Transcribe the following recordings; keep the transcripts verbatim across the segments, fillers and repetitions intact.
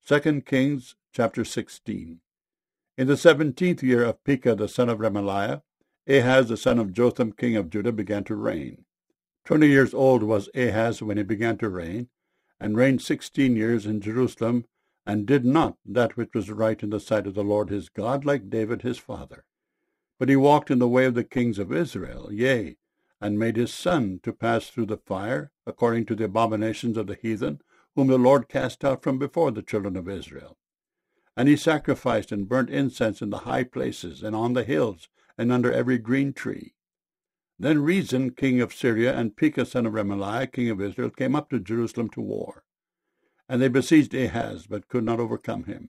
Second Kings chapter sixteen. In the seventeenth year of Pekah the son of Remaliah, Ahaz the son of Jotham king of Judah began to reign. Twenty years old was Ahaz when he began to reign, and reigned sixteen years in Jerusalem, and did not that which was right in the sight of the Lord his God, like David his father. But he walked in the way of the kings of Israel, yea, and made his son to pass through the fire, according to the abominations of the heathen, whom the Lord cast out from before the children of Israel. And he sacrificed and burnt incense in the high places, and on the hills, and under every green tree. Then Rezin king of Syria and Pekah son of Remaliah king of Israel came up to Jerusalem to war. And they besieged Ahaz, but could not overcome him.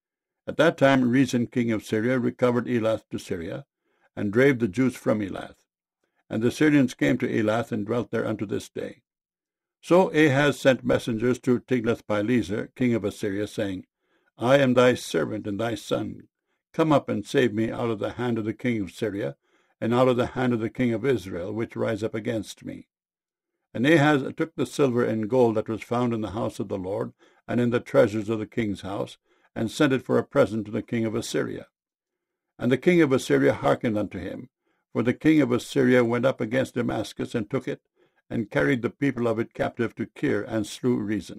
At that time Rezin king of Syria recovered Elath to Syria, and drave the Jews from Elath. And the Syrians came to Elath, and dwelt there unto this day. So Ahaz sent messengers to Tiglath-Pileser king of Assyria, saying, I am thy servant and thy son. Come up and save me out of the hand of the king of Syria, and out of the hand of the king of Israel, which rise up against me. And Ahaz took the silver and gold that was found in the house of the Lord, and in the treasures of the king's house, and sent it for a present to the king of Assyria. And the king of Assyria hearkened unto him, for the king of Assyria went up against Damascus, and took it, and carried the people of it captive to Kir, and slew Rezin.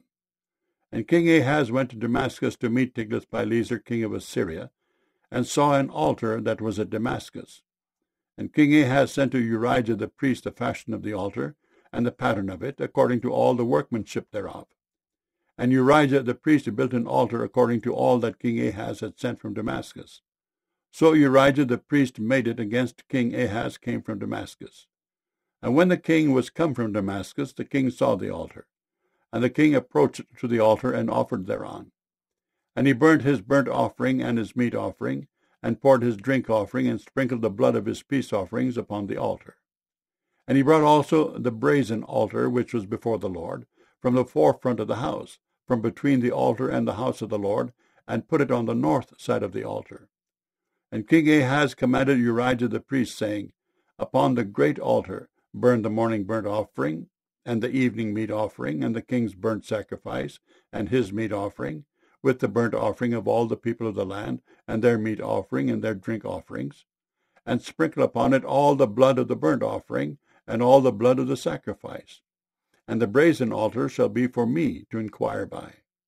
And King Ahaz went to Damascus to meet Tiglath-Pileser king of Assyria, and saw an altar that was at Damascus. And King Ahaz sent to Urijah the priest the fashion of the altar, and the pattern of it, according to all the workmanship thereof. And Urijah the priest built an altar according to all that King Ahaz had sent from Damascus. So Urijah the priest made it against King Ahaz came from Damascus. And when the king was come from Damascus, the king saw the altar. And the king approached to the altar, and offered thereon. And he burnt his burnt offering and his meat offering, and poured his drink offering, and sprinkled the blood of his peace offerings upon the altar. And he brought also the brazen altar which was before the Lord, from the forefront of the house, from between the altar and the house of the Lord, and put it on the north side of the altar. And King Ahaz commanded Urijah the priest, saying, Upon the great altar burn the morning burnt offering, and the evening meat offering, and the king's burnt sacrifice, and his meat offering, with the burnt offering of all the people of the land, and their meat offering, and their drink offerings. And sprinkle upon it all the blood of the burnt offering, and all the blood of the sacrifice. And the brazen altar shall be for me to inquire by.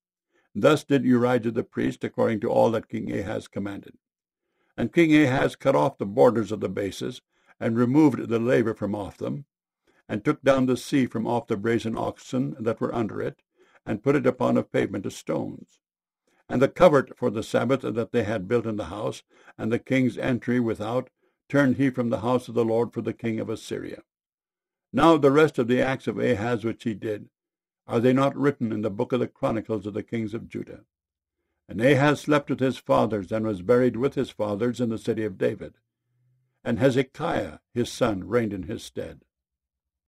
Thus did Urijah the priest, according to all that King Ahaz commanded. And King Ahaz cut off the borders of the bases, and removed the laver from off them, and took down the sea from off the brazen oxen that were under it, and put it upon a pavement of stones. And the covert for the Sabbath that they had built in the house, and the king's entry without, turned he from the house of the Lord for the king of Assyria. Now the rest of the acts of Ahaz which he did, are they not written in the book of the chronicles of the kings of Judah? And Ahaz slept with his fathers, and was buried with his fathers in the city of David. And Hezekiah his son reigned in his stead.